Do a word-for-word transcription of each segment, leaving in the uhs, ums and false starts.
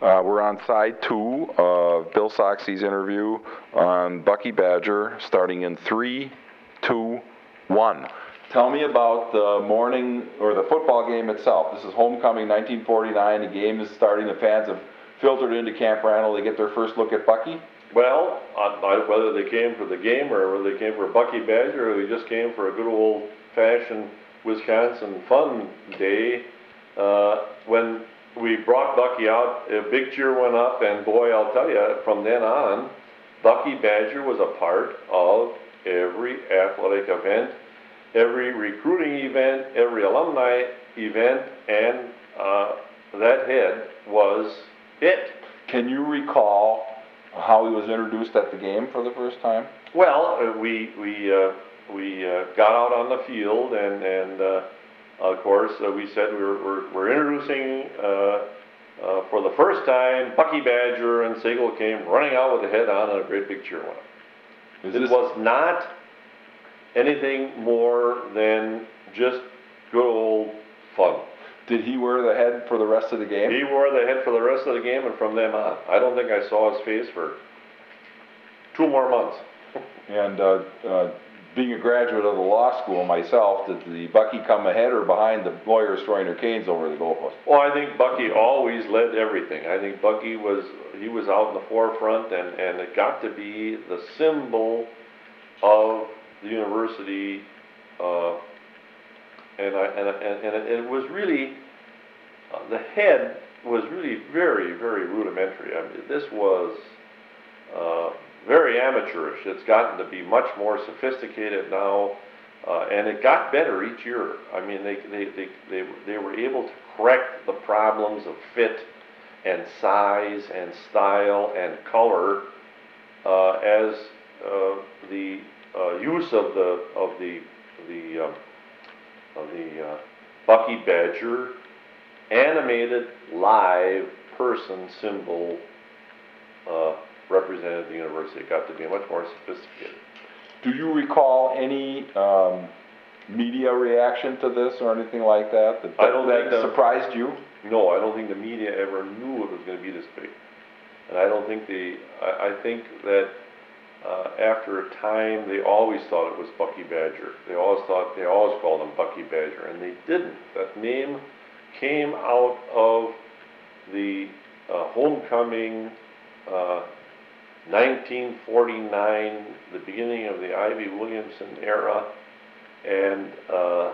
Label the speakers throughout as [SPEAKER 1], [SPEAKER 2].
[SPEAKER 1] Uh, we're on side two of Bill Soxie's interview on Bucky Badger, starting in three, two, one. Tell me about the morning, or the football game itself. This is homecoming nineteen forty-nine. The game is starting. The fans have filtered into Camp Randall. They get their first look at Bucky.
[SPEAKER 2] Well, uh, whether they came for the game or whether they came for Bucky Badger or they just came for a good old-fashioned Wisconsin fun day, uh, when we brought Bucky out, a big cheer went up, and boy, I'll tell you, from then on, Bucky Badger was a part of every athletic event, every recruiting event, every alumni event, and uh, that head was it.
[SPEAKER 1] Can you recall how he was introduced at the game for the first time?
[SPEAKER 2] Well, uh, we we uh, we uh, got out on the field, and and uh, of course uh, we said we were we're, we're introducing uh, uh, for the first time Bucky Badger, and Siegel came running out with the head on, and a great big cheer went up. It this... was not anything more than just good old fun.
[SPEAKER 1] Did he wear the head for the rest of the game?
[SPEAKER 2] He wore the head for the rest of the game, and from then on. I don't think I saw his face for two more months.
[SPEAKER 1] And uh, uh, being a graduate of the law school myself, did the Bucky come ahead or behind the lawyers throwing their canes over the goalpost?
[SPEAKER 2] Well, I think Bucky always led everything. I think Bucky was, he was out in the forefront, and, and it got to be the symbol of the university. Uh, And, I, and, and, and it was really, uh, the head was really very, very rudimentary. I mean, this was uh, very amateurish. It's gotten to be much more sophisticated now, uh, and it got better each year. I mean, they, they, they, they, they were able to correct the problems of fit and size and style and color uh, as uh, the uh, use of the, of the, the um, of the uh, Bucky Badger animated live person symbol uh, represented the university. It got to be much more sophisticated.
[SPEAKER 1] Do you recall any um, media reaction to this or anything like that that, that,
[SPEAKER 2] I don't
[SPEAKER 1] that
[SPEAKER 2] think
[SPEAKER 1] surprised you?
[SPEAKER 2] No, I don't think the media ever knew it was going to be this big. And I don't think the, I, I think that Uh, after a time, they always thought it was Bucky Badger. They always thought, they always called him Bucky Badger, and they didn't. That name came out of the uh, homecoming uh, nineteen forty-nine, the beginning of the Ivy Williamson era, and uh,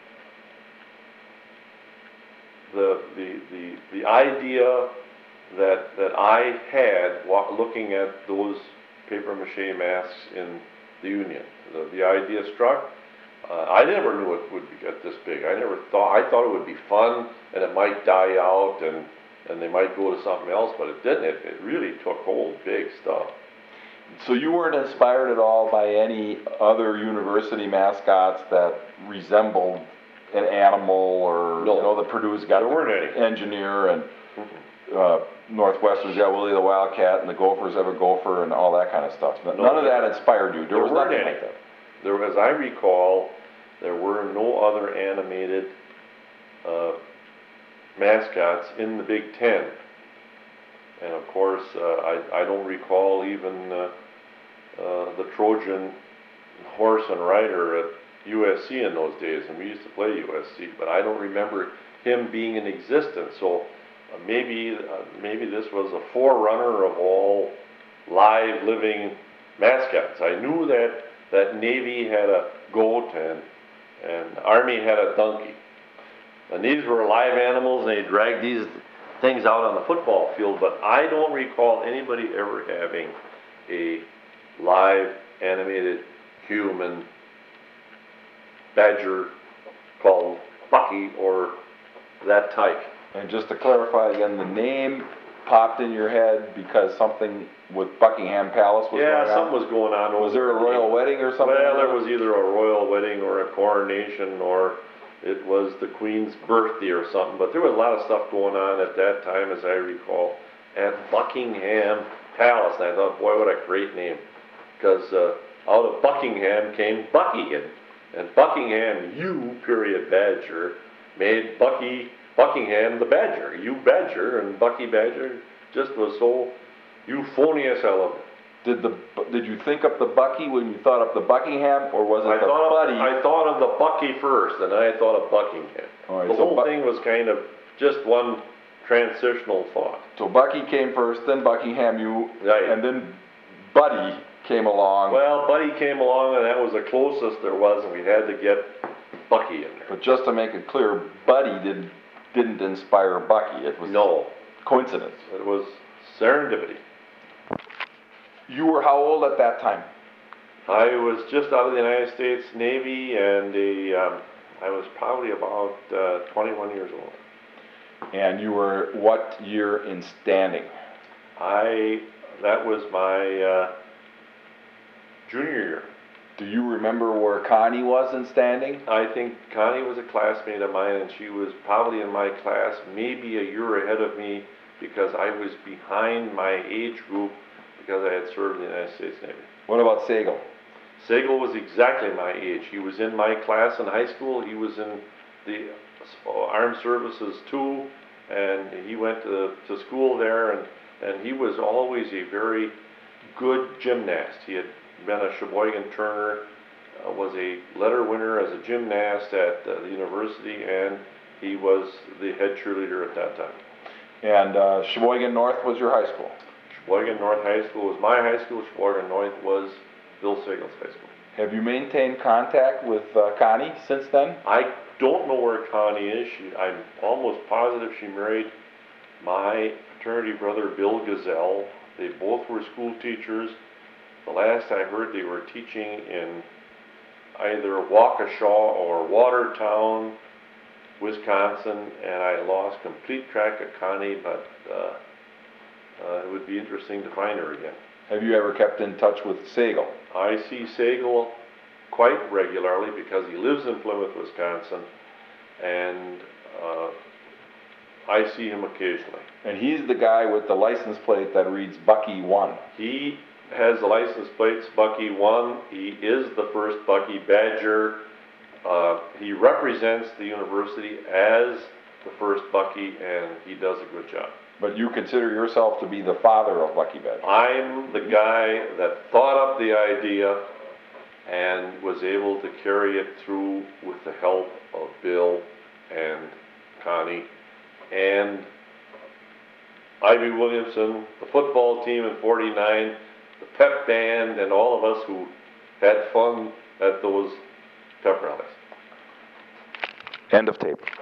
[SPEAKER 2] the, the, the, the idea that, that I had looking at those paper mache masks in the Union. The, the idea struck. Uh, I never knew it would get this big. I never thought, I thought it would be fun and it might die out and, and they might go to something else, but it didn't. It, it really took hold, big stuff.
[SPEAKER 1] So you weren't inspired at all by any other university mascots that resembled an animal or,
[SPEAKER 2] no.
[SPEAKER 1] you know, the Purdue's got
[SPEAKER 2] there
[SPEAKER 1] the
[SPEAKER 2] weren't any.
[SPEAKER 1] engineer and uh, Northwestern's got Willie the Wildcat and the Gophers have a gopher and all that kind of stuff. None
[SPEAKER 2] no,
[SPEAKER 1] of that inspired you. There,
[SPEAKER 2] there
[SPEAKER 1] was
[SPEAKER 2] weren't
[SPEAKER 1] nothing
[SPEAKER 2] any.
[SPEAKER 1] like that.
[SPEAKER 2] There, as I recall, there were no other animated uh, mascots in the Big Ten. And of course, uh, I, I don't recall even uh, uh, the Trojan horse and rider at U S C in those days, and we used to play U S C, but I don't remember him being in existence. So uh, maybe uh, maybe this was a forerunner of all live living mascots. I knew that that Navy had a goat and and Army had a donkey, and these were live animals, and they dragged these things out on the football field. But I don't recall anybody ever having a live animated human badger called Bucky or that type.
[SPEAKER 1] And just to clarify again, the name popped in your head because something with Buckingham Palace was
[SPEAKER 2] yeah,
[SPEAKER 1] going on?
[SPEAKER 2] Yeah, something was going on.
[SPEAKER 1] Was there a royal wedding or something?
[SPEAKER 2] Well, there was either a royal wedding or a coronation, or it was the Queen's birthday or something. But there was a lot of stuff going on at that time, as I recall, at Buckingham Palace. And I thought, boy, what a great name. Because uh, out of Buckingham came Bucky, and, and Buckingham, you, period, Badger, made Bucky Buckingham the Badger. You Badger and Bucky Badger just was so euphonious, I loved it.
[SPEAKER 1] Did the, did you think up the Bucky when you thought up the Buckingham, or was
[SPEAKER 2] I
[SPEAKER 1] it the
[SPEAKER 2] thought
[SPEAKER 1] Buddy?
[SPEAKER 2] of, I thought of the Bucky first, and then I thought of Buckingham.
[SPEAKER 1] All right,
[SPEAKER 2] The
[SPEAKER 1] so
[SPEAKER 2] whole
[SPEAKER 1] Bu-
[SPEAKER 2] thing was kind of just one transitional thought.
[SPEAKER 1] So Bucky came first, then Buckingham, you,
[SPEAKER 2] Right.
[SPEAKER 1] and then Buddy came along.
[SPEAKER 2] Well, Buddy came along, and that was the closest there was, and we had to get Bucky in there.
[SPEAKER 1] But just to make it clear, Buddy didn't, didn't inspire Bucky. It was
[SPEAKER 2] No,
[SPEAKER 1] coincidence.
[SPEAKER 2] it was serendipity.
[SPEAKER 1] You were how old at that time?
[SPEAKER 2] I was just out of the United States Navy, and a, um, I was probably about uh, twenty-one years old.
[SPEAKER 1] And you were what year in standing?
[SPEAKER 2] I, that was my uh, junior year.
[SPEAKER 1] Do you remember where Connie was in standing?
[SPEAKER 2] I think Connie was a classmate of mine, and she was probably in my class, maybe a year ahead of me, because I was behind my age group, because I had served in the United States Navy.
[SPEAKER 1] What about Sagal?
[SPEAKER 2] Sagal was exactly my age. He was in my class in high school. He was in the uh, Armed Services too, and he went to, to school there, and, and he was always a very good gymnast. He had been a Sheboygan Turner, uh, was a letter winner as a gymnast at uh, the university, and he was the head cheerleader at that time.
[SPEAKER 1] And uh, Sheboygan North was your high school?
[SPEAKER 2] Sheboygan North High School was my high school. Sheboygan North was Bill Sagal's high school.
[SPEAKER 1] Have you maintained contact with uh, Connie since then?
[SPEAKER 2] I don't know where Connie is. She, I'm almost positive she married my fraternity brother, Bill Gazelle. They both were school teachers. The last I heard, they were teaching in either Waukesha or Watertown, Wisconsin, and I lost complete track of Connie, but uh, uh, it would be interesting to find her again.
[SPEAKER 1] Have you ever kept in touch with Sagal?
[SPEAKER 2] I see Sagal quite regularly because he lives in Plymouth, Wisconsin, and uh, I see him occasionally.
[SPEAKER 1] And he's the guy with the license plate that reads Bucky one.
[SPEAKER 2] He has the license plates Bucky one. He is the first Bucky Badger. Uh, he represents the university as the first Bucky, and he does a good job.
[SPEAKER 1] But you consider yourself to be the father of Bucky Badger?
[SPEAKER 2] I'm the guy that thought up the idea and was able to carry it through with the help of Bill and Connie and Ivy Williamson, the football team in forty-nine, the pep band, and all of us who had fun at those pep rallies.
[SPEAKER 1] End of tape.